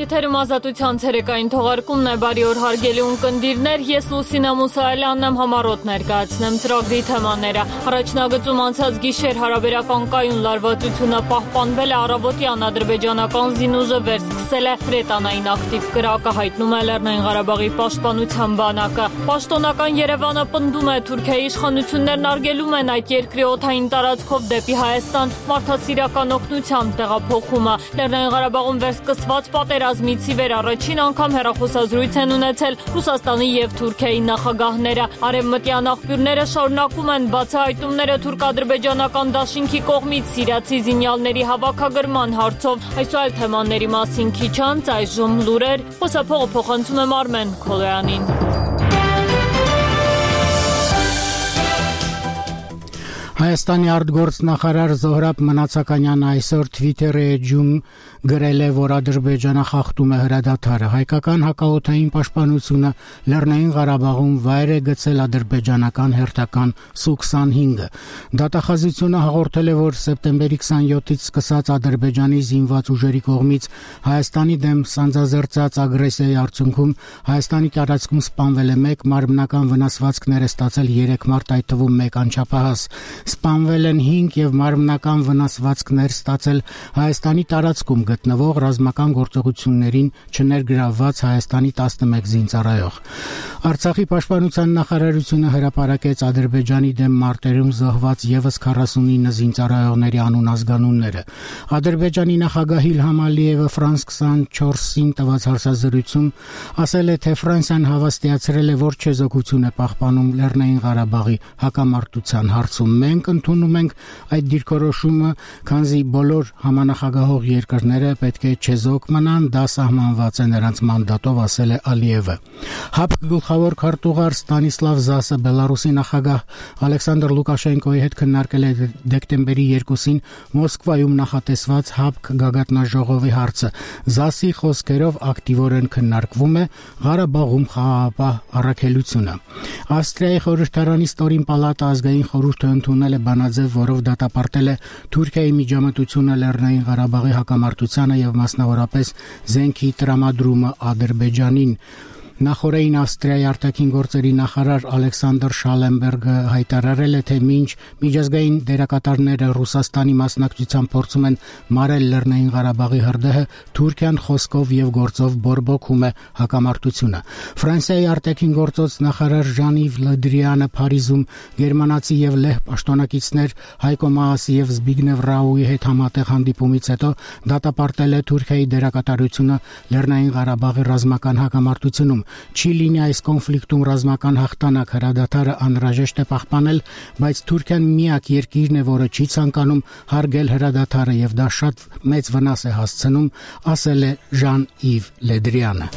Եթերում ազատության ցերեկային թողարկումն է, բարի օր հարգելի ունկնդիրներ, ես Լուսինա Մուսայելյանն եմ, համառոտ ներկայացնեմ ծրագրի թեմաները։ Առաջնագծում անցած գիշեր հարաբերական կայուն լարվածությունը պահպանվել է, առավոտյան ադրբեջանական զինուժը վերսկսել է հրետանային ակտիվ կրակը, հայտնում է Լեռնային Ղարաբաղի պաշտպանության բանակը։ Պաշտոնական Երևանը պնդում է, Թուրքիայի իշխանություններն արգելում են այդ երկրի օդային տարածքով դեպի Հայաստան մարդասիրական օգնությամբ տեղափոխումը։ Լեռնային Ղարաբաղում վերսկսված պատերազմից ի վեր առաջին անգամ հեռախոսազրույց են ունեցել Ռուսաստանի և Թուրքիայի նախագահները։ Արևմտյան աղբյուրները շարունակում են բացահայտումները թուրք-ադրբեջանական դաշինքի կողմից սիրիացի զինյալների հավաքագրման հարցով։ Այս ու այլ թեմաների մասին քիչ անց այժմ լուրեր, խոսափողը փոխանցում եմ Արմեն Քոլոյանին։ Հայաստանի արտգործնախարար Զոհրաբ Մնացականյանը այսօր Twitter-ի էջում գրել է, որ Ադրբեջանը խախտում է հրադադարը։ Հայկական հակաօդային պաշտպանությունը Լեռնային Ղարաբաղում վայր է գցել ադրբեջանական հերթական Su-25-ը։ Դատախազությունը հաղորդել է, որ սեպտեմբերի 27-ից սկսած Ադրբեջանի զինված ուժերի կողմից Հայաստանի դեմ սանձազերծած ագրեսիայի արդյունքում Հայաստանի տարածքում սպանվել է 1, մարմնական վնասվածքներ է ստացել 3 մարդ, այդ թվում 1 անչափահաս։ Սպանվել են 5 և մարմնական վնասվածքներ ստացել Հայաստանի տարածքում գտնվող ռազմական գործողություններին չներգրավված Հայաստանի 11 զինծառայող։ Արցախի պաշտպանության նախարարությունը հրապարակեց Ադրբեջանի դեմ մարտերում զոհված ևս 49 զինծառայողների անուն-ազգանունները։ Ադրբեջանի նախագահ Իլհամ Ալիևը France 24-ին տված հարցազրույցում ասել է, թե Ֆրանսիան հավաստիացրել է, որ չեզոքություն է պահպանում Լեռնային Ղարաբաղի հակամարտության հարցում։ Մենք ընդունում ենք այդ դիրքորոշումը, քանզի բոլոր համանախագահող երկրները պետք է չեզոք մնան, դա սահմանված է նրանց մանդատով, ասել է Ալիևը։ ՀԱՊԿ գլխավոր քարտուղար Ստանիսլավ Զասը Բելարուսի նախագահ Ալեքսանդր Լուկաշենկոյի հետ քննարկել է դեկտեմբերի 2-ին Մոսկվայում նախատեսված ՀԱՊԿ գագաթնաժողովի հարցը։ Զասի խոսքերով ակտիվորեն քննարկվում է Ղարաբաղում խաղաղապահ առաքելությունը։ Ավստրիայի խորհրդարանի ստորին պալատը ազգային խորհուրդը ընդունել է բանաձև, որով դատապարտել է Թուրքիայի միջամտությունը Լեռնային Ղարաբաղի հակամարտությանը և մասնավորապես զենքի տրամադրումը Ադրբեջանին։ Նախորդին Ավստրիայի արտաքին գործերի նախարար Ալեքսանդր Շալենբերգը հայտարարել է, թե մինչ միջազգային դերակատարները Ռուսաստանի մասնակցությամբ փորձում են մարել Լեռնային Ղարաբաղի հրդեհը, Թուրքիան խոսքով և գործով բորբոքում է հակամարտությունը։ Ֆրանսիայի արտաքին գործոց նախարար Ժան-Իվ Լը Դրիանը Փարիզում գերմանացի և լեհ պաշտոնակիցներ Հայկո Մաասի և Զբիգնև Ռաուի հետ համատեղ հանդիպումից հետո դատապարտել է Թուրքիայի դերակատարությունը Լեռնային Ղարաբաղի ռազմական հակամարտությունում։ Չի լինի այս կոնֆլիկտում ռազմական հաղթանակ, հրադադարը անհրաժեշտ է պահպանել, բայց Թուրքիան միակ երկիրն է, որը չի ցանկանում հարգել հրադադարը և դա շատ մեծ վնաս է հասցնում, ասել է Ժան-Իվ Լը Դրիանը։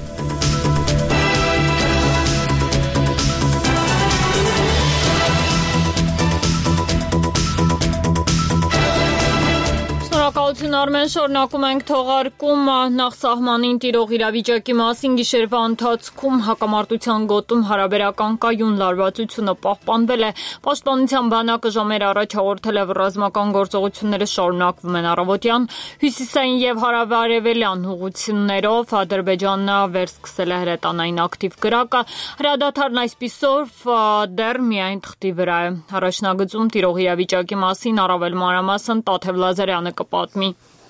Շնորհակալություն Արմեն, շարունակում ենք թողարկումը նախ սահմանին տիրող իրավիճակի մասին գիշերվա ընթացքում հակամարտության գոտում հարաբերական կայուն լարվածությունը պահպանվել է։ Պաշտպանության բանակը ժամեր առաջ հաղորդել է, որ ռազմական գործողությունները շարունակվում են առավոտյան հյուսիսային և հարավարևելյան ուղղություններով Ադրբեջանը վերսկսել է հրետանային ակտիվ կրակը։ Հրադադարն այսպիսով դեռ միայն թղթի վրա է։ Առաջնագծում տիրող իրավիճակի մասին առավել մանրամասն Տաթև Լազարյանը կպատմի։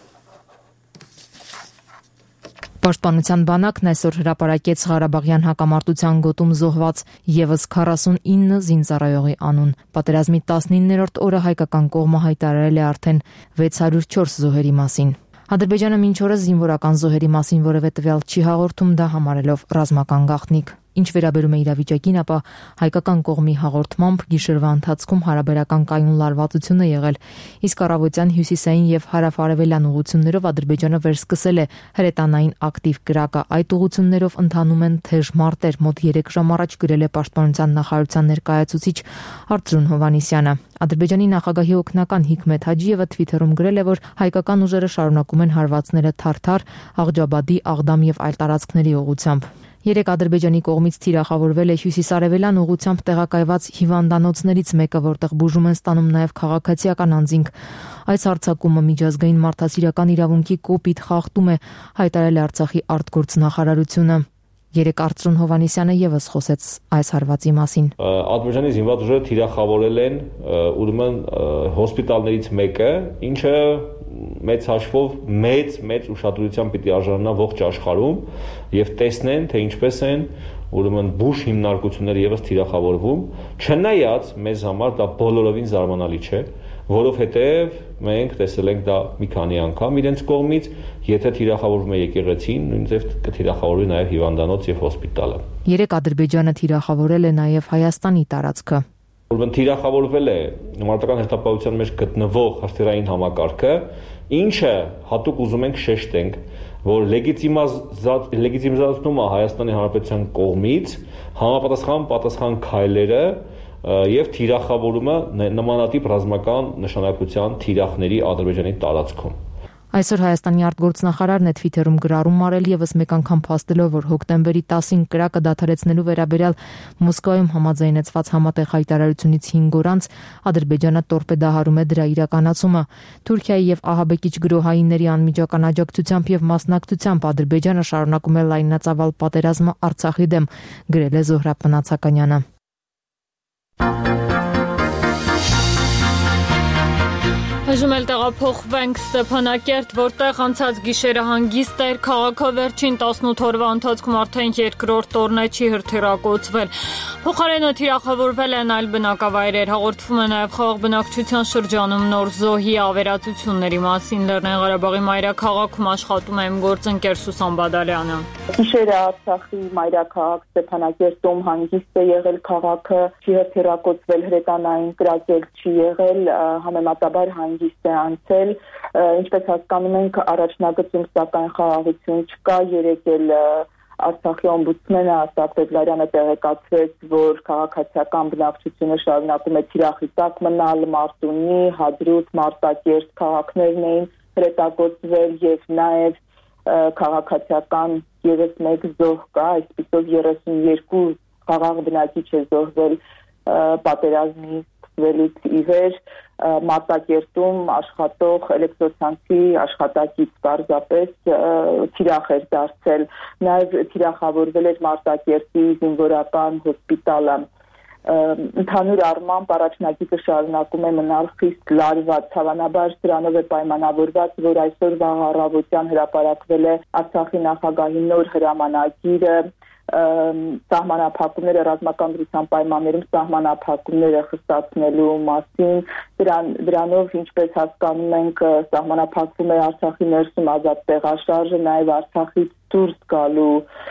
Պաշտպանության բանակն այսօր հրապարակեց Ղարաբաղյան հակամարտության գոտում զոհված ևս 49 զինծառայողի անուն։ Պատերազմի 19-րդ օրը հայկական կողմը հայտարարել է արդեն 604 զոհերի մասին։ Ադրբեջանը մինչ օրս զինվորական զոհերի մասին որևէ տվյալ չի հաղորդում, դա համարելով ռազմական գաղտնիք։ Ինչ վերաբերում է իրավիճակին, ապա հայկական կողմի հաղորդմամբ գիշերվա ընթացքում հարաբերական կայուն լարվածություն է եղել, իսկ առավոտյան հյուսիսային և հարավ-արևելյան ուղղություններով Ադրբեջանը վերսկսել է հրետանային ակտիվ կրակը։ Այդ ուղղություններով ընթանում են թեժ մարտեր, մոտ 3 ժամ առաջ գրել է Պաշտպանության նախարարության ներկայացուցիչ Արծրուն Հովհաննիսյանը։ Ադրբեջանի նախագահի օգնական Հիկմետ Հաջիևը Twitter-ում գրել է, որ հայկական ուժերը շարունակում են հարվածները Թարթար, Աղջաբադի, Աղդամ և այլ տարածքների ուղղությամբ։ Երեք Ադրբեջանի կողմից թիրախավորվել է հյուսիսարևելյան ուղղությամբ տեղակայված հիվանդանոցներից մեկը, որտեղ բուժում են ստանում նաև քաղաքացիական անձինք։ Այս հարձակումը միջազգային մարդասիրական իրավունքի կոպիտ խախտում է, հայտարարել է Արցախի արտգործնախարարությունը։ Երեք Արծրուն Հովանեսյանը եւս խոսեց այս հարվածի մասին։ Ադրբեջանի զինված ուժերը թիրախավորել են ուրեմն հոսպիտալներից մեկը, ինչը մեծ հաշվով մեծ ուշադրության պիտի արժանանա ողջ աշխարհում եւ տեսնեն, թե ինչպես են ուրեմն բուժ հիմնարկությունները եւս թիրախավորվում, չնայած մեզ համար դա բոլորովին զարմանալի չէ, որովհետեւ մենք տեսել ենք դա մի քանի անգամ իրենց կողմից, եթե թիրախավորվում է եկեղեցին, նույնպես կթիրախավորվի նաեւ հիվանդանոց եւ հոսպիտալը։ Երեք Ադրբեջանը թիրախավորել է նաեւ Հայաստանի տարածքը։ Ուրեմն թիրախավորվել է մարտական հերթապահության մեջ գտնվող հրթիռային համակարգը, ինչը հատուկ ուզում ենք շեշտենք, որ լեգիտիմացնում է Հայաստանի Հանրապետության կողմից համապատասխան քայլերը եւ թիրախավորումը նմանատիպ ռազմական նշանակության թիրախների Ադրբեջանի տարածքում։ Այսօր Հայաստանի արտգործնախարարն է Twitter-ում գրառում արել եւս մեկ անգամ փաստելով, որ հոկտեմբերի 10-ին կրակը դադարեցնելու վերաբերյալ Մոսկվայում համաձայնեցված համատեղ հայտարարությունից 5 օր անց Ադրբեջանը տորպեդահարում է դրա իրականացումը։ Թուրքիայի եւ ահաբեկիչ գրոհայինների անմիջական աջակցությամբ եւ մասնակցությամբ Ադրբեջանը շարունակում է լայնածավալ պատերազմը Արցախի դեմ, գրել է Զոհրաբ Մնացականյանը։ Այժմ էլ տեղափոխվենք Ստեփանակերտ, որտեղ անցած գիշերը հանգիստ էր, քաղաքը վերջին 18 օրվա ընթացքում արդեն երկրորդ օրն է չի հրթիռակոծվել։ Փոխարենը թիրախավորվել են այլ բնակավայրեր, հաղորդվում է նաև խաղաղ բնակչության շրջանում նոր զոհի ավերածությունների մասին։ Լեռնային Ղարաբաղի մայրաքաղաքում աշխատում է իմ գործընկեր Սուսան Բադալյանը։ Գիշերը Արցախի մայրաքաղաք Ստեփանակերտում հանգիստ է եղել քաղաքը, չի հրթիռակոծվել, հրետանային կրակել չի եղել, համեմատաբար հանգիստ է անցել, ինչպես հասկանում ենք առաջնագծում սակայն խաղաղություն չկա, երեկ էլ Արցախի օմբուդսմենը Ասաֆ Բեգլարյանը տեղեկացրեց, որ քաղաքացիական բնակչությունը շարունակում է թիրախի տակ մնալ, Մարտունի, Հադրութ, Մարտակերտ քաղաքներն էին հրետակոծվել եւ նաեւ քաղաքացիական եւս մեկ զոհ կա, այսպիսով 32 խաղաղ բնակիչ է զոհվել պատերազմի սկսվելուց ի վեր, Մարտակերտում աշխատող էլեկտրոցանցի աշխատակից պարզապես թիրախ էր դարձել, նաև թիրախավորվել էր Մարտակերտի զինվորական հոսպիտալը։ Ընդհանուր առմամբ առաջնագիծը շարունակում է մնալ խիստ լարված, հավանաբար դրանով է պայմանավորված, որ այսօր վաղ առավոտյան հրապարակվել է Արցախի նախագահի նոր հրամանագիրը, սահմանափակումները ռազմական դրության պայմաններում սահմանափակումները խստացնելու մասին, դրանով ինչպես հասկանում ենք սահմանափակվում է Արցախի ներսում ազատ տեղաշարժը, նաև Արցախից դուրս գալու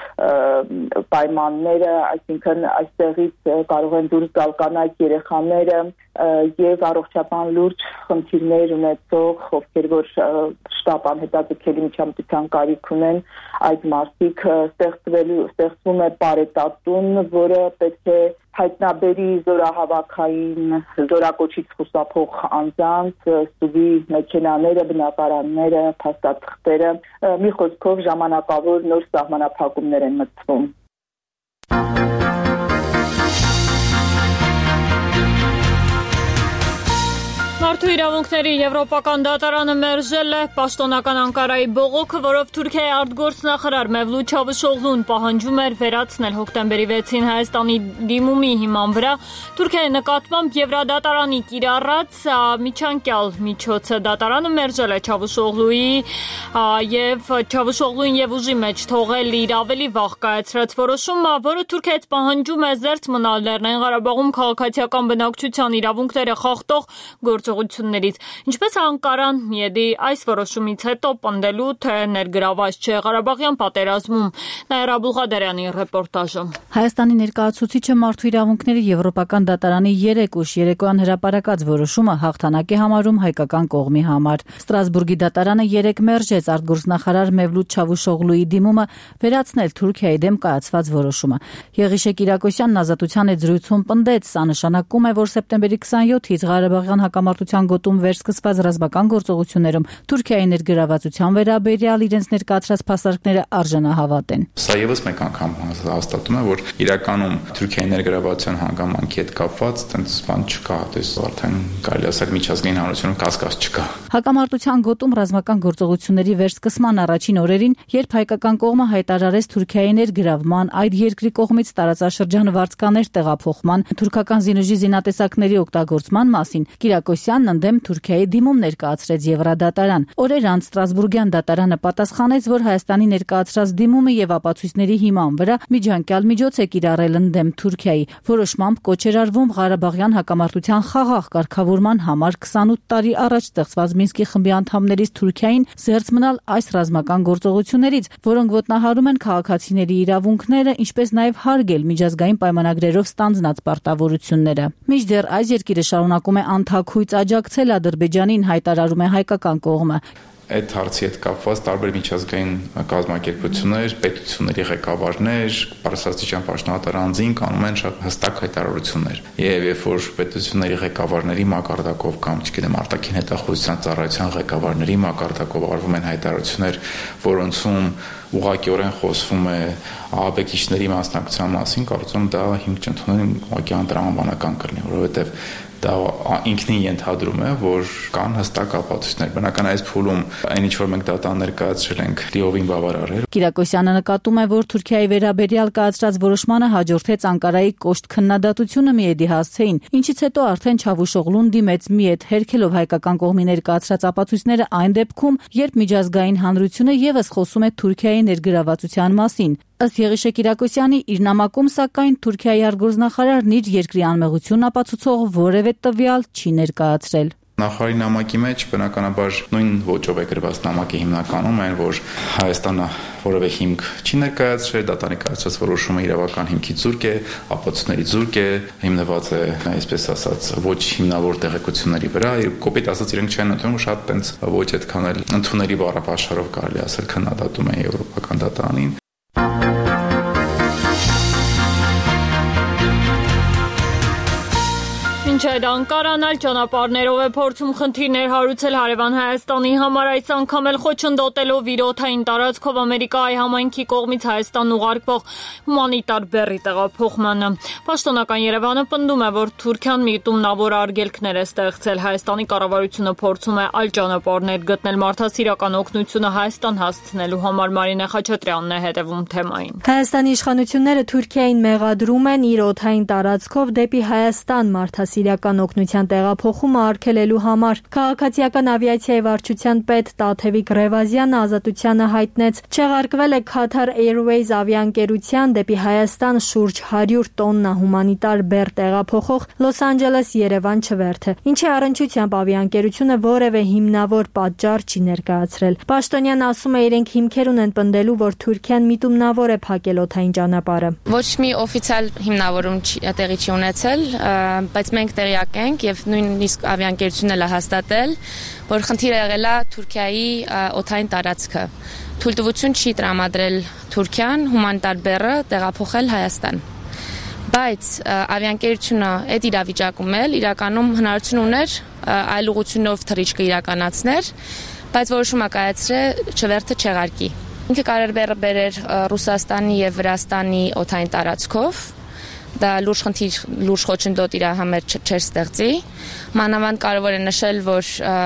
պայմանները, այսինքն այստեղից կարող են դուրս գալ կանայք երեխաները եւ առողջական լուրջ խնդիրներ ունեցող, ովքեր որ շտապ անհետաձգելի միջամտության կարիք ունեն, այդ մարդիկ ստեղծվում է պարետատուն, որը պետք է հայտնաբերի զորահավաքային զորակոչից խուսափող անձանց, սուգի մեքենաները, բնակարանները, փաստաթղթերը, մի խոսքով ժամանակավոր նոր սահմանափակումներ են մտցվում։ Մարդու իրավունքների եվրոպական դատարանը մերժել է պաշտոնական Անկարայի բողոքը, որով Թուրքիայի արտգործնախարար Մևլութ Չավուշօղլուն պահանջում էր վերացնել հոկտեմբերի 6-ին Հայաստանի դիմումի հիման վրա Թուրքիայի նկատմամբ Եվրադատարանի կիրառած միջանկյալ միջոցը։ Դատարանը մերժել է Չավուշօղլուի եւ Չավուշօղլուին եւ ուժի մեջ թողել իր ավելի վաղ կայացրած որոշումը, որը Թուրքիայից պահանջում է զերծ մնալ Լեռնային Ղարաբաղում քաղաքացիական բնակչության իրավունքները խախտող գործողություններից։ Ինչպես Անկարան միեդի այս որոշումից հետո պնդելու, թե ներգրաված չէ Ղարաբաղյան պատերազմում։ Նաիրա Բուղադարյանի ռեպորտաժը։ Հայաստանի ներկայացուցիչը մարդու իրավունքների եվրոպական դատարանի 3 ուշ երեկոյան հրապարակած որոշումը հաղթանակ է համարում հայկական կողմի համար։ Ստրասբուրգի դատարանը 3 մերժեց արտգործնախարար Մևլութ Չավուշօղլուի դիմումը վերացնել Թուրքիայի դեմ կայացված որոշումը։ Եղիշե Կիրակոսյանն Ազատության հետ զրույցում պնդեց, սա նշանակում է, որ սեպտեմբերի 27-ից Ղարաբաղյան հակամարտության հակամարտության գոտում վերսկսված ռազմական գործողություններում Թուրքիայի ներգրավվածության վերաբերյալ իրենց ներկայացրած փաստարկները արժանահավատ են։ Սա եւս մեկ անգամ հաստատում է, որ իրականում Թուրքիայի ներգրավվածության հանգամանքի հետ կապված տենց բան չկա, արդեն կարելի ասել միջազգային հանրությունում կասկած չկա։ Հակամարտության գոտում ռազմական գործողությունների վերսկսման առաջին օրերին, երբ հայկական կողմը հայտարարեց Թուրքիայի ներգրավման, այդ երկրի կողմից տարածաշրջան վարձկաներ տեղափոխման, թուրքական զինուժի զինատեսակների օգտագործման մասին, Կիրակոսյանն ընդդեմ Թուրքիայի դիմում ներկայացրեց Եվրադատարան։ Օրեր անց Ստրասբուրգյան դատարանը պատասխանեց, որ Հայաստանի ներկայացրած դիմումը եւ ապացույցների հիման վրա միջանկյալ միջոց է կիրառել ընդդեմ Թուրքիայի, որոշմամբ կոչ էր արվում Ղարաբաղյան հակամարտության խաղաղ կարգավորման համար 28 տարի առաջ ստեղծված Մինսկի խմբի անդամներից Թուրքիային զերծ մնալ այս ռազմական գործողություններից, որոնք ոտնահարում են քաղաքացիների իրավունքները, ինչպես նաև հարգել միջազգային պայմանագրերով ստանձնած պարտավորությունները։ Մինչդեռ այս երկիրը շարունակում է անթաքույց աջակցել Ադրբեջանին, հայտարարում է հայկական կողմը։ Այդ հարցի հետ կապված տարբեր միջազգային կազմակերպություններ, պետությունների ղեկավարներ, բարձրաստիճան պաշտոնատար անձինք անում են շատ հստակ հայտարարություններ։ Եվ երբ որ պետությունների ղեկավարների մակարդակով կամ, չգիտեմ, արտաքին հետախուզության ծառայության ղեկավարների մակարդակով արվում են հայտարարություններ, որոնցում ուղղակիորեն խոսվում է ահաբեկիչների մասնակցության մասին, կարծում եմ դա հիմք չընդունեն ուղղակի անտրամաբանական կլինի, որովհետև դա ինքնին ենթադրում է, որ կան հստակ ապացույցներ։ Բնական այս փուլում այն ինչ որ մենք դատան ներկայացրել ենք, լիովին բավարար է։ Կիրակոսյանը նկատում է, որ Թուրքիայի վերաբերյալ կայացրած որոշմանը հաջորդեց Անկարայի կոշտ քննադատությունը Միեդի հասցեին, ինչից հետո արդեն Չավուշօղլուն դիմեց Միեդ հերքելով հայկական կողմի ներկայացրած ապացույցները այն դեպքում, երբ միջազգային հանրությունը եւս խոսում է Թուրքիայի ներգրավվածության մասին։ Ըստ Եղիշե Կիրակոսյանի, իր նամակում սակայն Թուրքիայի արտգործնախարարն իր երկրի անմեղությունն ապացուցող որևէ տվյալ չի ներկայացրել։ Նախարարի նամակի մեջ բնականաբար նույն ոճով է գրված նամակի հիմնականում այն, որ Հայաստանը որևէ հիմք չի ներկայացրել, դատանի կայացրած որոշումը իրավական հիմքի զուրկ է, ապացույցների զուրկ է, հիմնված է, այսպես ասած, ոչ հիմնավոր տեղեկությունների վրա, կոպիտ ասած իրենք չեն ընդունում, շատ տենց ոչ այդքան էլ ընդունելի բառապաշարով կարելի ասել քննադատում է եվրոպական դատարանին։ Մինչ այդ Անկարան այլ ճանապարհներով է փորձում խնդիրներ հարուցել հարևան Հայաստանի համար, այս անգամ էլ խոչընդոտելով իր օդային տարածքով Ամերիկայի համայնքի կողմից Հայաստան ուղարկվող հումանիտար բեռի տեղափոխմանը։ Պաշտոնական Երևանը պնդում է, որ Թուրքիան միտումնավոր արգելքներ է ստեղծել։ Հայաստանի կառավարությունը փորձում է այլ ճանապարհներ գտնել մարդասիրական օգնությունը Հայաստան հասցնելու համար։ Մարինե Խաչատրյանն է հետևում թեմային։ Հայաստանի իշխանությունները Թուրքիային մեղադրում են իր օդային տարածքով դեպի Հայաստան մարդասիրական օգնության տեղափոխումը արգելելու համար։ Քաղաքացիական ավիացիայի վարչության պետ Տաթևիկ Ռևազյանը Ազատությանը հայտնեց, չեղարկվել է Qatar Airways ավիաընկերության դեպի Հայաստան շուրջ 100 տոննա հումանիտար բեռ տեղափոխող Լոս Անջելես-Երևան չվերթը, ինչի առնչությամբ ավիաընկերությունը որևէ հիմնավոր պատճառ չի ներկայացրել։ Պաշտոնյան ասում է, իրենք հիմքեր ունեն պնդելու, որ Թուրքիան միտումնավոր է փակել օդային ճանապարհը։ Ոչ մի օֆիցիալ հիմնավորում տեղի չի ունեցել, բայց մենք տեղյակ ենք եւ նույնիսկ ավիաընկերությունն էլ հաստատել, որ խնդիրը եղել է Թուրքիայի օդային տարածքը։ Թույլտվություն չի տրամադրել Թուրքիան հումանիտար բեռը տեղափոխել Հայաստան։ Բայց ավիաընկերությունը այդ իրավիճակում էլ իրականում հնարավորություն ուներ այլ ուղղությունով թռիչքը իրականացնել, բայց որոշումը կայացրել չվերթը չեղարկի։ Ինքը կարեր բեռը բերեր Ռուսաստանի եւ Վրաստանի օդային տարածքով։ Դա լուրջ խոչընդոտ իր համար չէր ստեղծի։ Մանավանդ կարևոր է նշել, որ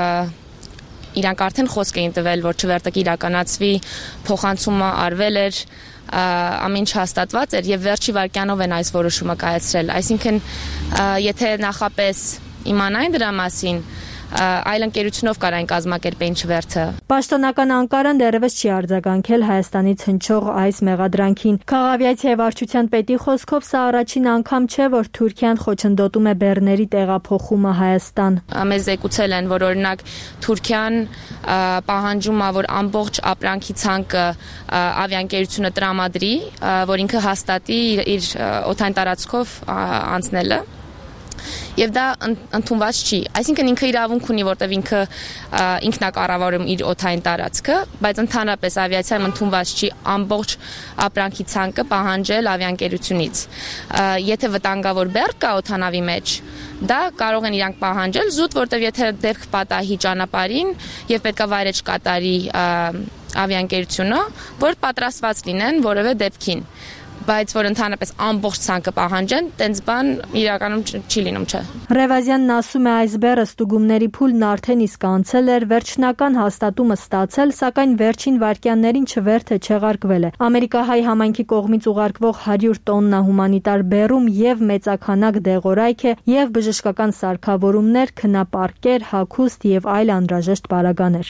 իրանք արդեն խոսք էին տվել, որ չվերթը կիրականացվի, փոխանցումը արվել էր, ամեն ինչ հաստատված էր եւ վերջի վայրկյանով են այս որոշումը կայացրել։ Այսինքն, եթե նախապես իմանային դրա մասին, այլ ընկերությունով կարային կազմակերպեին չվերթը։ Պաշտոնական Անկարան դեռևս չի արձագանքել Հայաստանից հնչող այս մեղադրանքին։ Քաղաքավիացիայի վարչության պետի խոսքով սա առաջին անգամ չէ, որ Թուրքիան խոչընդոտում է բեռների տեղափոխումը Հայաստան։ Մեզ զեկուցել են, որ օրինակ Թուրքիան պահանջում է, որ ամբողջ ապրանքի ցանկը ավիաընկերությունը տրամադրի, որ ինքը հաստատի իր օդային տարածքով անցնելը։ եւ դա ընդունված չի։ Այսինքն ինքը իրավունք ունի, որտեղ ինքն է կառավարում իր օդային տարածքը, բայց ընդհանրապես ավիացիայում ընդունված չի ամբողջ ապրանքի ցանկը պահանջել ավիաընկերությունից։ Եթե վտանգավոր բեռ կա օդանավի մեջ, դա կարող են իրանք պահանջել զուտ, որտեղ եթե դեպք պատահի ճանապարհին եւ պետքա վայրեջ կատարի ավիաընկերությունը, որ պատրաստված լինեն որևէ դեպքին, բայց որ ընդհանրապես ամբողջ ցանկը պահանջեն, տենց բան իրականում չի լինում, չէ։ Ռևազյանն ասում է, այս բեռը ստուգումների փուլն արդեն իսկ անցել էր, վերջնական հաստատումը ստացել, սակայն վերջին վայրկյաններին չվեր թե չեղարկվել է։ Ամերիկահայ համայնքի կողմից ուղարկվող 100 տոննա հումանիտար բեռում եւ մեծաքանակ դեղորայք է, եւ բժշկական սարքավորումներ, քնապարկեր, հագուստ եւ այլ անհրաժեշտ պարագաներ։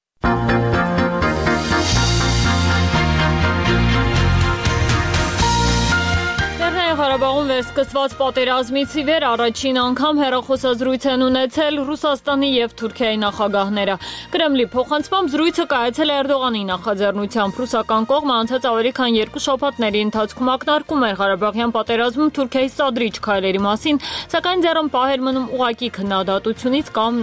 Ղարաբաղում վերսկսված պատերազմից ի վեր առաջին անգամ հեռախոսազրույց են ունեցել Ռուսաստանի եւ Թուրքիայի նախագահները։ Կրեմլի փոխանցմամբ զրույցը կայացել է Էրդողանի նախաձեռնությամբ։ Ռուսական կողմը անցած ավելի քան 2 շաբաթների ընթացքում ակնարկում էր Ղարաբաղյան պատերազմում Թուրքիայի սադրիչ քայլերի մասին, սակայն ձեռնպահ էր մնում ուղղակի քննադատությունից կամ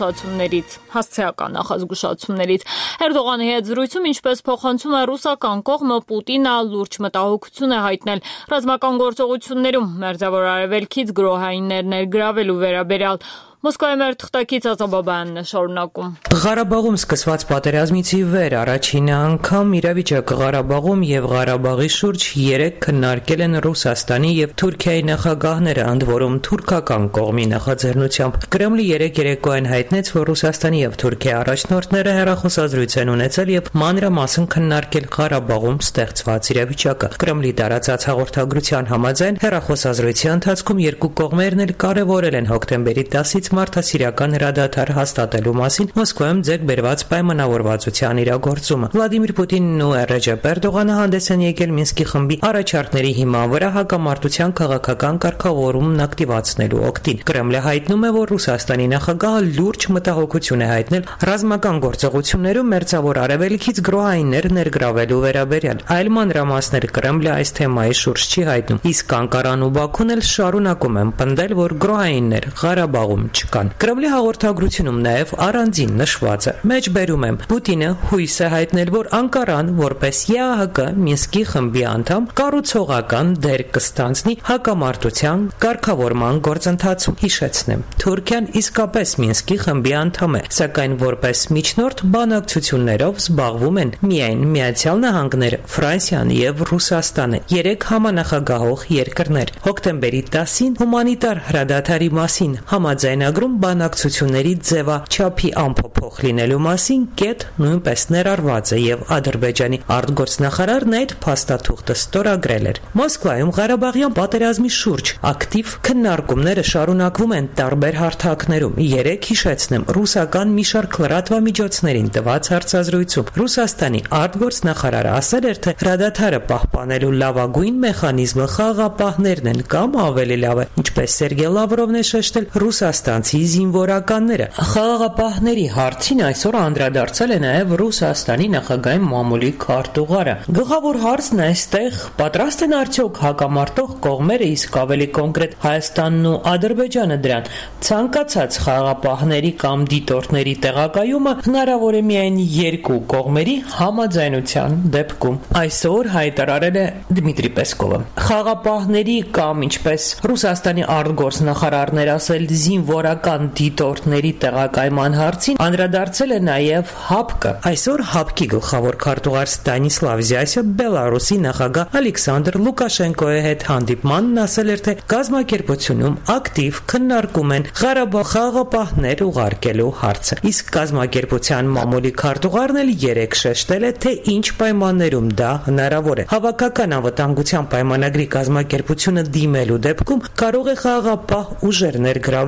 հասցեական նախազգուշացումներից։ Էրդողանի հետ զրույցում, ինչպես փոխանցում է ռուսական կողմը, Պուտինը լուրջ մտահոգություն է հայտնել ռազմական գործողություններում մերձավոր արևելքից գրոհայիններ ներգրավելու վերաբերյալ։ Մոսկվայում մեր թղթակից Ազաբաբայանն է շարունակում։ Ղարաբաղում սկսված պատերազմից ի վեր առաջին անգամ իրավիճակը Ղարաբաղում եւ Ղարաբաղի շուրջ 3 քննարկել են Ռուսաստանի եւ Թուրքիայի նախագահները, ընդ որում թուրքական կողմի նախաձեռնությամբ։ Կրեմլի երեկոյան հայտնեց, որ Ռուսաստանի եւ Թուրքիայի առաջնորդները հեռախոսազրույց են ունեցել եւ մանրամասն քննարկել Ղարաբաղում ստեղծված իրավիճակը։ Կրեմլի տարածած հաղորդագրության համաձայն հեռախոսազրույցի ընթացքում երկու կողմերն էլ կարևորել են հոկտեմբերի 10-ից մարդասիրական հրադադար հաստատելու մասին Մոսկվայում ձեռք բերված պայմանավորվածության իրագործումը։ Վլադիմիր Պուտինն ու Ռեջեփ Էրդողանը հանդես են եկել Մինսկի խմբի առաջարկների հիման վրա հակամարտության քաղաքական կարգավորումն ակտիվացնելու օգտին։ Կրեմլը հայտնում է, որ Ռուսաստանի նախագահը լուրջ մտահոգություն է հայտնել ռազմական գործողություններում մերձավոր արևելքից գրոհայիններ ներգրավելու վերաբերյալ։ Այլ մանրամասներ Կրեմլը այս թեմայի շուրջ չի հայտնում, իսկ Անկարան ու Բաքուն էլ շարունակում են պնդել, որ գրոհայիններ Ղարաբաղում չկան։ Կրեմլի հաղորդագրությունում նաև առանձին նշված է. Մեջբերում եմ, Պուտինը հույս է հայտնել, որ Անկարան, որպես ԵԱՀԿ Մինսկի խմբի անդամ, կառուցողական դեր կստանձնի հակամարտության կարգավորման գործընթացում։ Հիշեցնեմ, Թուրքիան իսկապես Մինսկի խմբի անդամ է, սակայն որպես միջնորդ բանակցություններով զբաղվում են միայն Միացյալ Նահանգները, Ֆրանսիան եւ Ռուսաստանը, 3 համանախագահող երկրներ։ Հոկտեմբերի 10-ին հումանիտար հրադադարի մասին համաձայնագրում բանակցությունների ձևաչափի ամփոփող լինելու մասին կետ նույնպես ներառված է եւ Ադրբեջանի արտգործնախարարն այդ փաստաթուղթը ստորագրել էր։ Մոսկվայում Ղարաբաղյան պատերազմի շուրջ ակտիվ քննարկումները շարունակվում են տարբեր հարթակներում։ Երեք հիշեցնեմ, ռուսական մի շարք լրատվամիջոցներին տված հարցազրույցում Ռուսաստանի արտգործնախարարը ասել էր, թե հրադադարը պահպանելու լավագույն մեխանիզմը խաղաղապահներն են կամ ավելի լավ է, ինչպես Սերգեյ Լավրովն է շեշտել, ռուսաստանցի զինվորականները։ Խաղաղապահների հարցին այսօր անդրադարձել է նաև Ռուսաստանի նախագահի մամուլի քարտուղարը։ Գլխավոր հարցն այստեղ պատրաստ են արդյոք հակամարտող կողմերը, իսկ ավելի կոնկրետ Հայաստանն ու Ադրբեջանը դրան ցանկացած խաղաղապահների կամ դիտորդների տեղակայումը հնարավոր է միայն երկու կողմերի համաձայնության դեպքում։ Այսօր հայտարարել է Դմիտրի Պեսկովը։ Խաղաղապահների կամ ինչպես Ռուսաստանի արտգործնախարարներ ասել զինվորական դիտորդների տեղակայման հարցին անդրադարձել է նաև ՀԱՊԿ-ը։ Այսօր ՀԱՊԿ-ի գլխավոր քարտուղար Ստանիսլավ Զյասը Բելարուսի նախագահ Ալեքսանդր Լուկաշենկոյի հետ հանդիպմանն ասել էր, թե կազմակերպությունում ակտիվ քննարկում են Ղարաբաղ խաղաղապահներ ուղարկելու հարցը։ Իսկ կազմակերպության մամուլի քարտուղարն էլ երեք շեշտել է, թե ինչ պայմաններում դա հնարավոր է։ Հավաքական անվտանգության պայմանագրի կազմակերպությունը դիմելու դեպքում կարող է խաղաղապահ ուժեր ներգրավել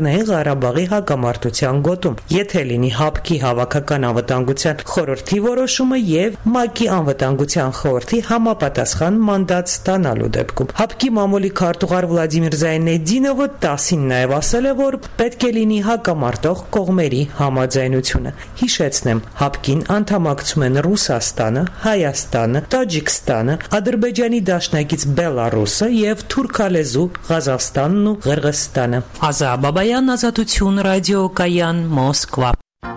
Լեռնային Ղարաբաղի հակամարտության գոտում, եթե լինի ՀԱՊԿ-ի հավաքական անվտանգության խորհրդի որոշումը եւ ՄԱԿ-ի անվտանգության խորհրդի համապատասխան մանդատ ստանալու դեպքում։ ՀԱՊԿ-ի մամուլի քարտուղար Վլադիմիր Զայնեդինովը 10-ին նաեւ ասել է, որ պետք է լինի հակամարտող կողմերի համաձայնությունը։ Հիշեցնեմ, ՀԱՊԿ-ին անդամակցում են Ռուսաստանը, Հայաստանը, Տաջիկստանը, Ադրբեջանի դաշնակից Բելարուսը եւ թուրքալեզու Ղազախստանն ու Ղրղըզստանը։ Ազա Բաբայան, Ազատություն, ռադիոկայան, Մոսկվա։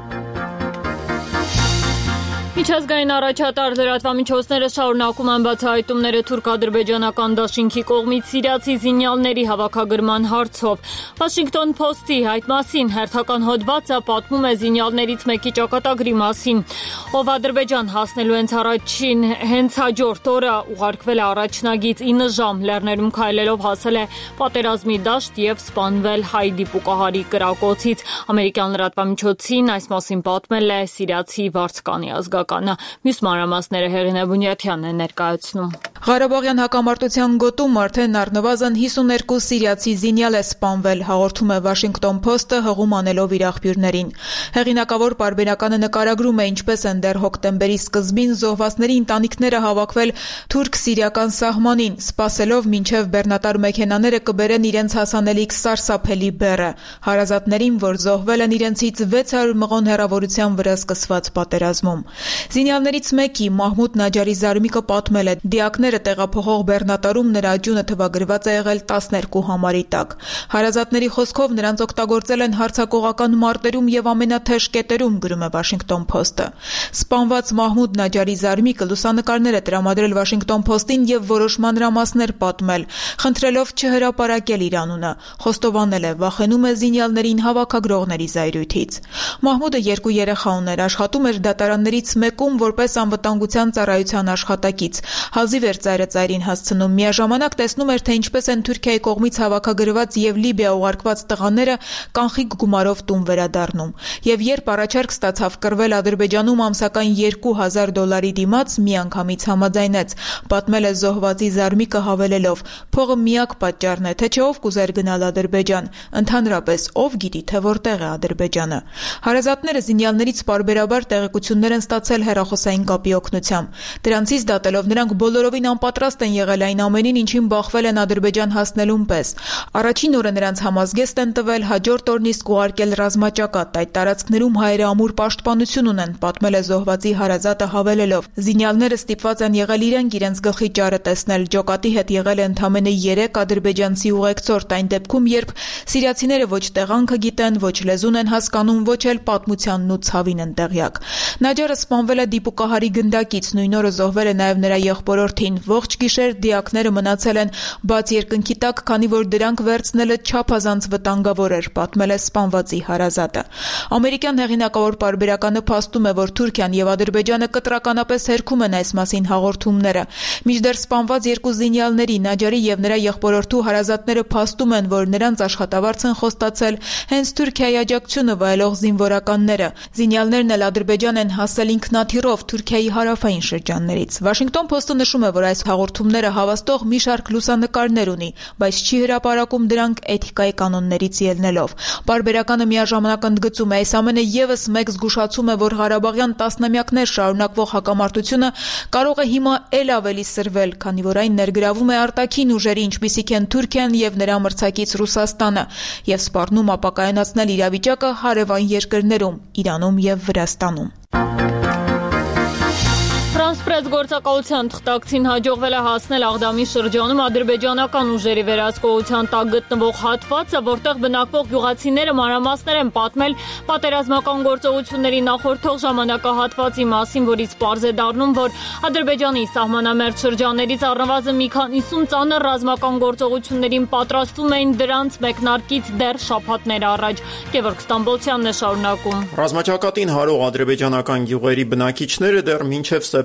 Միջազգային առաջատար լրատվամիջոցները շարունակում են բացահայտումները թուրք-ադրբեջանական դաշինքի կողմից սիրիացի զինյալների հավաքագրման հարցով։ Washington Post-ի այդ մասին հերթական հոդվածը պատմում է զինյալներից մեկի ճակատագրի մասին, ով Ադրբեջան հասնելու հենց հաջորդ օրը ուղարկվել է առաջնագից 9 ժամ լեռներում քայլելով հասել է պատերազմի դաշտ եւ սպանվել հայ դիպուկահարի կրակոցից։ Ամերիկյան լրատվամիջոցին այս մասին պատմել է սիրիացի վարձկանի ազգականը։ Մյուս մանրամասները Հեղինե Բունյաթյանն է ներկայացնում։ Ղարաբաղյան հակամարտության գոտում արդեն առնվազն 52 սիրիացի զինյալ է սպանվել, հաղորդում է Washington Post-ը հղում անելով իր աղբյուրներին։ Հեղինակավոր պարբերականը նկարագրում է ինչպես են դեռ հոկտեմբերի սկզբին զոհվածների ընտանիքները հավաքվել թուրք-սիրիական սահմանին, սպասելով մինչև բեռնատար մեքենաները կբերեն իրենց հասանելիք սարսափելի բեռը, հարազատներին, որ զոհվել են իրենցից 600 մղոն հեռավորության վրա սկսված պատերազմում։ Զինյալներից մեկի Մահմուդ Նաջարի զարմիկը պատմել է, դիակները տեղափոխող բեռնատարում նրա աջունը թվագրված է եղել 12 համարի տակ։ Հարազատների խոսքով նրանց օգտագործել են հարձակողական մարտերում եւ ամենաթեժ կետերում, գրում է Washington Post-ը։ Սպանված Մահմուդ Նաջարի զարմիկը լուսանկարներ է տրամադրել Washington Post-ին եւ որոշ մանրամասներ պատմել, խնդրելով չհրապարակել իր անունը։ Խոստովանել է, վախենում է զինյալներին հավաքագրողների զայրույթից։ Մահմուդը 2 երեխա ուներ, աշխատում էր դատարաններից մեկում որպես անվտանգության ծառայության աշխատակից։ Հազիվ էր ծայրը ծայրին հասցնում, միաժամանակ տեսնում էր, թե ինչպես են Թուրքիայի կողմից հավաքագրված եւ Լիբիա ուղարկված տղաները կանխիկ գումարով տուն վերադառնում։ Եվ երբ առաջարկ ստացավ կռվել Ադրբեջանում ամսական $2000 դիմաց, միանգամից համաձայնեց, պատմել է զոհվածի զարմիկը հավելելով. «Փողը միակ պատճառն է, թե չէ ով կուզեր գնալ Ադրբեջան, ընդհանրապես ով գիտի, թե որտեղ է Ադրբեջանը»։ Հարազատները զինյալներից պարբերաբար տեղեկություններ են ստացել հեռախոսային կապի օգնությամբ։ Դրանցից դատելով նրանք բոլորովին անպատրաստ են եղել այն ամենին, ինչին բախվել են Ադրբեջան հասնելուն պես։ Առաջին օրը նրանց համազգեստ են տվել, հաջորդ օրն իսկ ուղարկել ռազմաճակատ։ Այդ տարածքներում հայերը ամուր պաշտպանություն ունեն, պատմել է զոհվածի հարազատը հավելելով. «Զինյալները ստիպված են եղել իրենց գլխի ճարը տեսնել, ջոկատի հետ եղել է ընդամենը 3 ադրբեջանցի ուղեկցորդ, այն դեպքում, երբ սիրիացիները ոչ տեղանքը գիտեն, ոչ լեզուն են հասկանում, ոչ էլ պատմությանն ու ցավին են տեղյակ»։ Նաջարը սպանվել է դիպուկահարի գնդակից, նույն օրը զոհվել է նաև նրա եղբորորդին։ Ողջ գիշեր դիակները մնացել են բաց երկնքի տակ, քանի որ դրանք վերցնելը չափազանց վտանգավոր էր, պատմել է սպանվածի հարազատը։ Ամերիկյան հեղինակավոր պարբերականը փաստում է, որ Թուրքիան եւ Ադրբեջանը կտրականապես հերքում են այս մասին հաղորդումները։ Մինչդեռ սպանված 2 զինյալների Նաջարի եւ նրա եղբորորդու հարազատները փաստում են, որ նրանց աշխատավարձ են խոստացել հենց Թուրքիայի աջակցությունը վայելող զինվորականները։ Զինյալներն էլ Ադրբեջան են հասել ինքնաթիռով Թուրքիայի հարավային շրջաններից։ Washington Post-ը նշում է, որ այս հաղորդումները հավաստող մի շարք լուսանկարներ ունի, բայց չի հրապարակում դրանք էթիկայի կանոններից ելնելով։ Պարբերականը միաժամանակ ընդգծում է, այս ամենը եւս մեկ զգուշացում է, որ Ղարաբաղյան տասնամյակներ շարունակվող հակամարտությունը կարող է հիմա ել ավելի սրվել, քանի որ այն ներգրավում է արտաքին ուժերի, ինչպիսիք են Թուրքիան եւ նրա մրցակից Ռուսաստանը, եւ սպառնում ապակայունացնել իրավիճակը հարևան երկրներում՝ Իրանում եւ Վրաստանում։ Ֆրանսպրես գործակալության թղթակցին հաջողվել է հասնել Աղդամի շրջանում ադրբեջանական ուժերի վերահսկողության տակ գտնվող հատվածը, որտեղ բնակվող գյուղացիները մանրամասներ են պատմել պատերազմական գործողությունների նախորդող ժամանակահատվածի մասին, որից պարզ է դառնում, որ Ադրբեջանի սահմանամերձ շրջաններից առնվազն մի քանիսուն ծանր ռազմական գործողություններին պատրաստվում էին դրանց մեկնարկից դեռ շաբաթներ առաջ։ Գևորգ Ստամբոլցյանն է շարունակում։ Ռազմաճակատին հարող ադրբեջանական գյուղերի բնակիչները դեռ մինչև սեպտեմբերի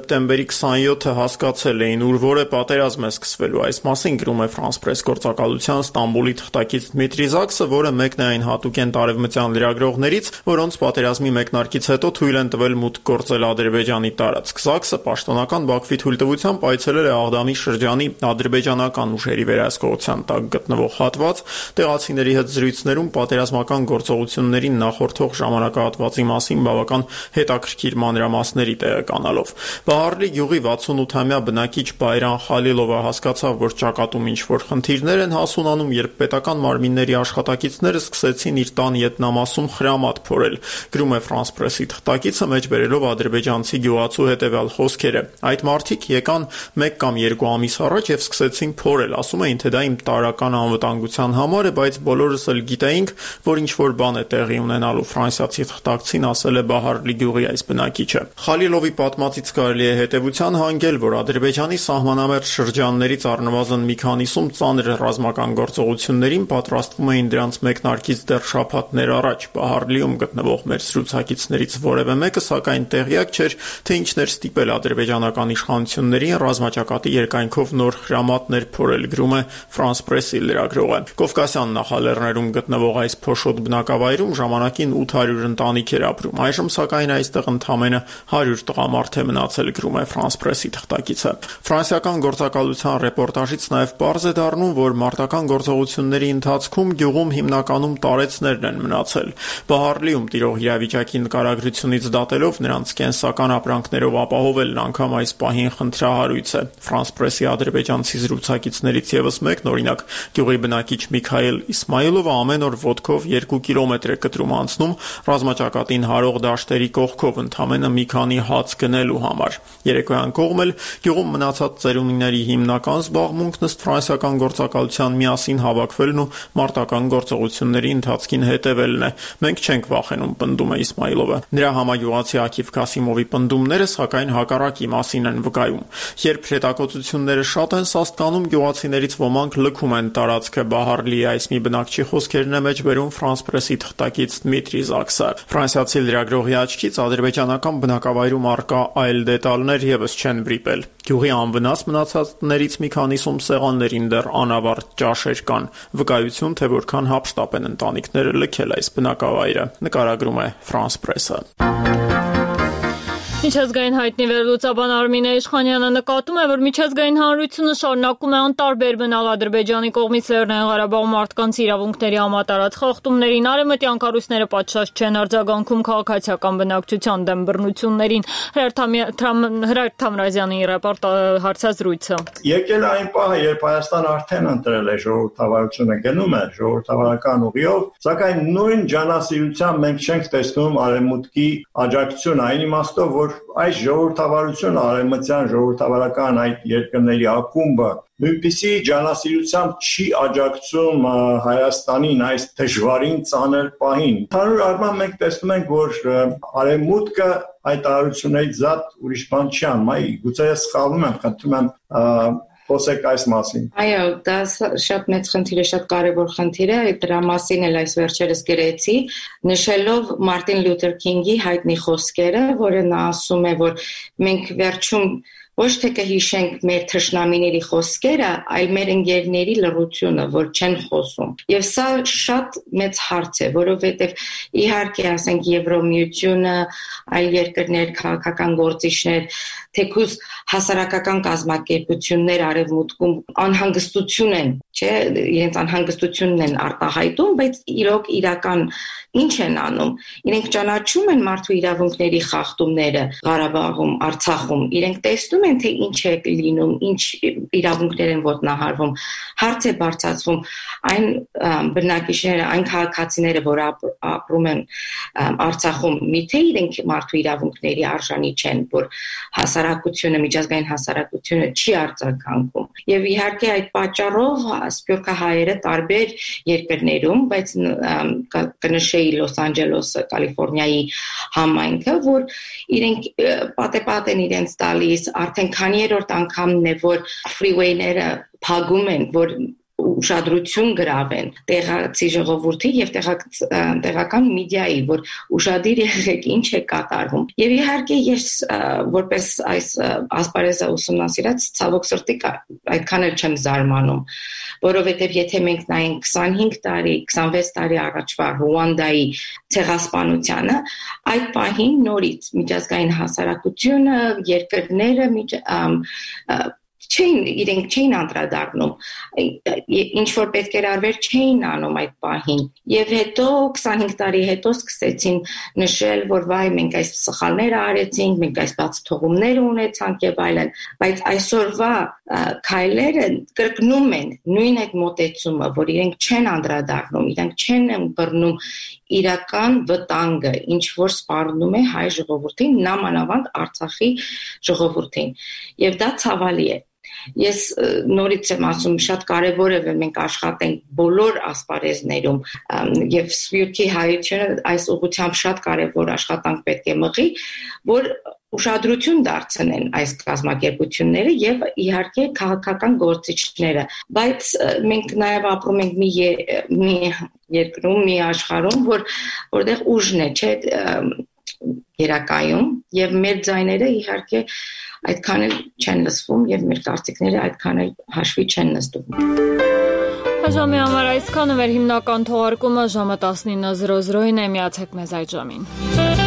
Ապրիլի 27-ը հասկացել էին, ուր որը պատերազմ է սկսվելու։ Այս մասին գրում է France Press գործակալության Ստամբուլի թղթակից Դմիտրի Զաքսը, որը մեկն է այն հատուկենտ արևմտյան լրագրողներից, որոնց պատերազմի մեկնարկից հետո թույլ են տվել մուտք գործել Ադրբեջանի տարածք։ Զաքսը պաշտոնական Բաքվի թույլտվությամբ այցելել է Աղդամի շրջանի ադրբեջանական ուժերի վերահսկողության տակ գտնվող հատված, տեղացիների հետ զրույցներում պատերազմական գործողություններին նախորդող ժամանակահատվածի մասին բավական հետաքրքիր մանրամասների տեղեկանալով։ Բահարլի գյուղի 68-ամյա բնակիչ Բայրան Խալիլովը հասկացավ, որ ճակատում ինչ-որ խնդիրներ են հասունանում, երբ պետական մարմինների աշխատակիցները սկսեցին իր տան ետնամասում խրամատ փորել։ Գրում է France Press-ի թղթակիցը, մեջբերելով ադրբեջանցի գյուղացու հետևյալ խոսքերը. Այդ մարդիկ եկան 1 կամ 2 ամիս առաջ եւ սկսեցին փորել, ասում էին, թե դա իմ տարրական անվտանգության համար է, բայց բոլորս էլ գիտեինք, որ ինչ-որ բան է տեղի ունենալու։ Ֆրանսիացի թղթակցին ասել է Բահարլի գյուղի այս բնակիչը։ Խալիլովի պատմածից կարելի է հետևության հանգել, որ Ադրբեջանի սահմանամերձ շրջաններից առնվազն մի քանիսում ծանր ռազմական գործողություններին պատրաստվում էին դրանց մեկնարկից դեռ շաբաթներ առաջ։ Բահարլիում գտնվող մեր զրուցակիցներից որևէ մեկը սակայն տեղյակ չէր, թե ինչն էր ստիպել ադրբեջանական իշխանություններին ռազմաճակատի երկայնքով նոր խրամատներ փորել, գրում է France Press-ի լրագրողը։ Կովկասյան նախալեռներում գտնվող այս փոշոտ բնակավայրում ժամանակին 800 ընտանիք էր ապրում։ Այժմ սակայն այստեղ ընդամենը 100 տղամարդ է մնացել, գրում է France Press-ի թղթակիցը։ Ֆրանսիական գործակալության ռեպորտաժից նաև պարզ է դառնում, որ մարտական գործողությունների ընթացքում գյուղում հիմնականում տարեցներն են մնացել։ Բահարլիում տիրող իրավիճակի նկարագրությունից դատելով նրանց կենսական ապրանքներով ապահովելն անգամ այս պահին խնդրահարույց է։ France Press-ի ադրբեջանցի զրուցակիցներից եւս մեկն, օրինակ, գյուղի բնակիչ Միքայել Իսմայիլովը ամեն օր ոտքով 2 կիլոմետր է կտրում անցնում ռազմաճակատին հարող դաշտերի կողքով ընդամենը մի քանի հաց գնելու համար։ Երեկոյան կողմել գյուղում մնացած ծերունիների հիմնական զբաղմունքն ըստ ֆրանսիական գործակալության միասին հավաքվելն ու մարտական գործողությունների ընթացքին հետևելն է։ Մենք չենք վախենում, պնդում է Իսմայիլովը։ Նրա համագյուղացի Աքիվ Քասիմովի պնդումները սակայն հակառակի մասին են վկայում։ Երբ հետակոծությունները շատ են սաստկանում, գյուղացիներից ոմանք լքում են տարածքը։ Բահարլիի այս մի բնակչի խոսքերն է մեջբերում France Press-ի թղթակից Դմիտրի Զաքսը։ Ֆրանսիացի լրագրողի աչքից ադրբեջանական բնակավայրում առկա այլ դետալներ եւս չեն վրիպել։ Գյուղի անվնաս մնացածներից մի քանիսում սեղաններին դեռ անավարտ ճաշեր կան։ Վկայություն, թե որքան հափշտապ են ընտանիքները լքել այս բնակավայրը, նկարագրում է France Press-ը։ Միջազգային հայտնի վերլուծաբան Արմինե Իշխանյանը նկատում է, որ միջազգային հանրությունը շարունակում է անտարբեր մնալ Ադրբեջանի կողմից Լեռնային Ղարաբաղում մարդկանց իրավունքների համատարած խախտումներին, արևմտյան կառույցները պատշաճ չեն արձագանքում քաղաքացիական բնակչության դեմ բռնություններին։ Հրայր Թամրազյանի հարցազրույցը։ Եկել այն պահը, երբ Հայաստանը արդեն ընտրել է ժողովրդավարությունը, գնում է ժողովրդավարական ուղիով, սակայն նույն ջանասիրությամբ մենք չենք տեսնում արևմուտքի աջակցությունը, այն իմաստով, որ այս ժողովրդավարությունը, արևմտյան ժողովրդավարական այդ երկրների ակումբը նույնպիսի ջանասիրությամբ չի աջակցում Հայաստանին այս դժվարին ծանր պահին։ Ընդհանուր առմամբ մենք տեսնում ենք, որ արևմուտքը այդ արարություններից զատ ուրիշ բան չի անում։ Գուցե ես սխալվում եմ, խնդրում եմ խոսեք այս մասին։ Այո, դա շատ մեծ խնդիր է, շատ կարևոր խնդիր է, դրա մասին էլ այս վերջերս գրեցի, նշելով Մարտին Լյութեր Քինգի հայտնի խոսքերը, որը նա ասում է, որ մենք վերջում ոչ թե կհիշենք մեր թշնամիների խոսքերը, այլ մեր ընկերների լռությունը, որ չեն խոսում։ Եվ սա շատ մեծ հարց է, որովհետև իհարկե ասենք Եվրոմիությունը, այլ երկրներ, քաղաքական գործիչներ, թեկուզ հասարակական կազմակերպություններ արևմուտքում անհանգստություն են, չէ, իրենց անհանգստությունն են արտահայտում, բայց իրոք իրական ինչ են անում։ Իրենք ճանաչում են մարդու իրավունքների խախտումները Ղարաբաղում, Արցախում, իրենք տեսնում են, թե ինչ է լինում, ինչ իրավունքներ են ոտնահարվում։ Հարց է բարձրացվում այն բնակիչները, այն քաղաքացիները, որ ապրում են Արցախում, միթե իրենք մարդու իրավունքների արժանի չեն, որ հասարակությունը, միջազգային հասարակությունը չի արձագանքում։ Եվ իհարկե այդ պատճառով սփյուռքահայերը տարբեր երկրներում, բայց կնշեի Լոս Անջելեսը, Կալիֆոռնիայի համայնքը, որ իրենք պատեպատ են իրենց տալիս, արդեն քանի երրորդ անգամն է, որ freeway-ները փակում են, որ ուշադրություն գրավեն տեղացի ժողովրդի եւ տեղական մեդիայի, որ ուշադիր եղեք ինչ է կատարվում։ Եվ իհարկե ես որպես այս ասպարեզը ուսումնասիրած ցավոք սրտի այդքան էլ չեմ զարմանում, որովհետեւ եթե մենք նայենք 25 տարի, 26 տարի առաջվա Ռուանդայի ցեղասպանությանը, այդ պահին նորից միջազգային հասարակությունը, երկրները իրենք չէին անդրադառնում, ինչ որ պետք էր արվեր չէին անում այդ պահին, եւ հետո 25 տարի հետո սկսեցին նշել, որ վայ մենք այս սխալները արեցինք, մենք այս բացթողումներ ունեցանք եւ այլն, բայց այսօրվա քայլերը կրկնում են նույն այդ մոտեցումը, որ իրենք չեն անդրադառնում, իրենք չեն բռնում իրական վտանգը, ինչ որ սպառնում է հայ ժողովրդին, նամանավանդ Արցախի ժողովրդին, եւ դա ցավալի է։ Ես նորից եմ ասում, շատ կարևոր է, որ մենք աշխատենք բոլոր ասպարեզներում եւ սփյուռքի հայությունը այս ուղղությամբ շատ կարևոր աշխատանք պետք է մղի, որ ուշադրություն դարձնեն այս կազմակերպությունները եւ իհարկե քաղաքական գործիչները, բայց մենք նաեւ ապրում ենք մի երկրում, մի աշխարհում, որտեղ ուժն է, չէ, երակայում եւ մեր ձայները իհարկե այդքան էլ չեն լսվում եւ մեր կարծիքները այդքան էլ հաշվի չեն նստում։ Ժամի համար այսքանը մեր հիմնական թողարկումը ժամը 19:00-ին է, միացեք մեզ այդ ժամին։